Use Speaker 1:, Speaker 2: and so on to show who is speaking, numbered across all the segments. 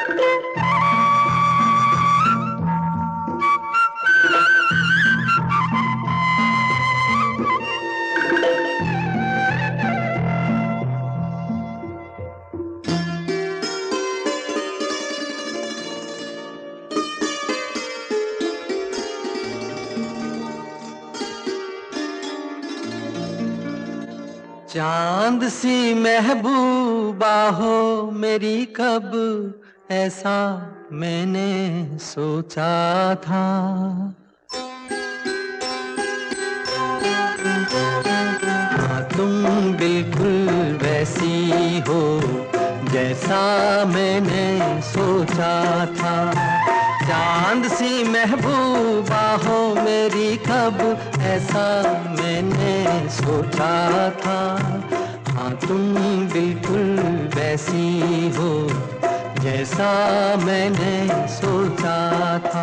Speaker 1: चांद सी महबूबा हो मेरी, कब ऐसा मैंने सोचा था। हाँ, तुम बिल्कुल वैसी हो जैसा मैंने सोचा था। चांद सी महबूबा हो मेरी, कब ऐसा मैंने सोचा था। हाँ, तुम बिल्कुल वैसी हो जैसा मैंने सोचा था।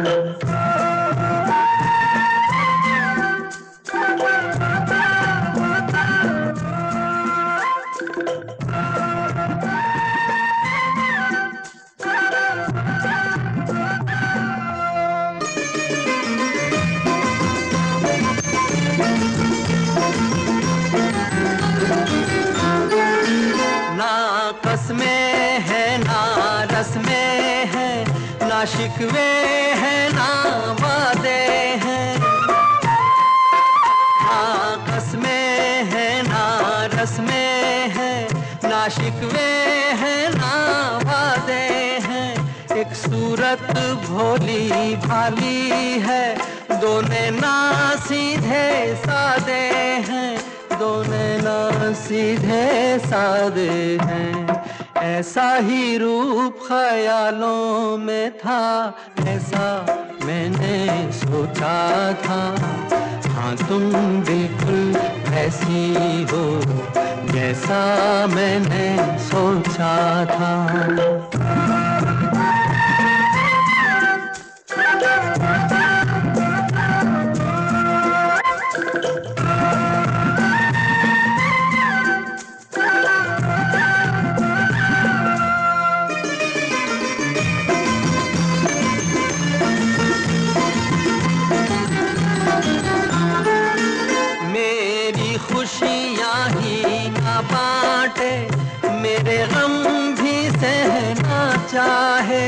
Speaker 1: ना कसमें है ना रस में है, ना शिकवे है ना वादे हैं। ना कसमें है ना रस में है, ना शिकवे है ना वादे हैं। एक सूरत भोली भाली है, दोनों ना सीधे सादे हैं, दोनों ना सीधे सादे हैं। ऐसा ही रूप ख्यालों में था, ऐसा मैंने सोचा था। हाँ, तुम बिल्कुल ऐसी हो जैसा मैंने सोचा था। मेरी खुशियाँ ही ना बांटे, मेरे गम भी सहना चाहे।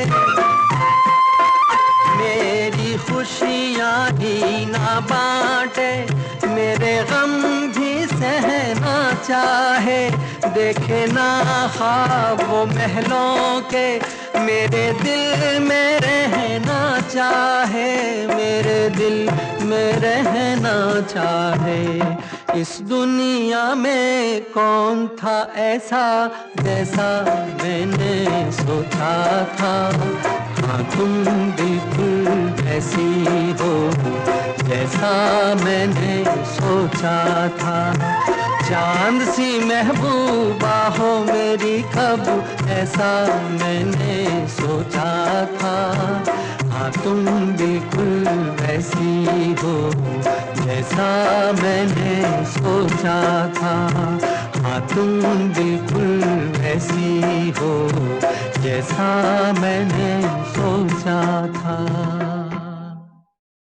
Speaker 1: मेरी खुशियाँ ही ना बांटे, मेरे गम भी सहना चाहे। देखे ना ख्वाब वो महलों के, मेरे दिल में रहना चाहे, मेरे दिल में रहना चाहे। इस दुनिया में कौन था ऐसा जैसा मैंने सोचा था। हाँ, तुम बिल्कुल ऐसी हो जैसा मैंने सोचा था। चांद सी महबूबा हो मेरी, कब ऐसा मैंने सोचा था। हाँ, तुम बिल्कुल वैसी हो जैसा मैंने सोचा था। हाँ, तुम बिल्कुल वैसी हो जैसा मैंने सोचा था।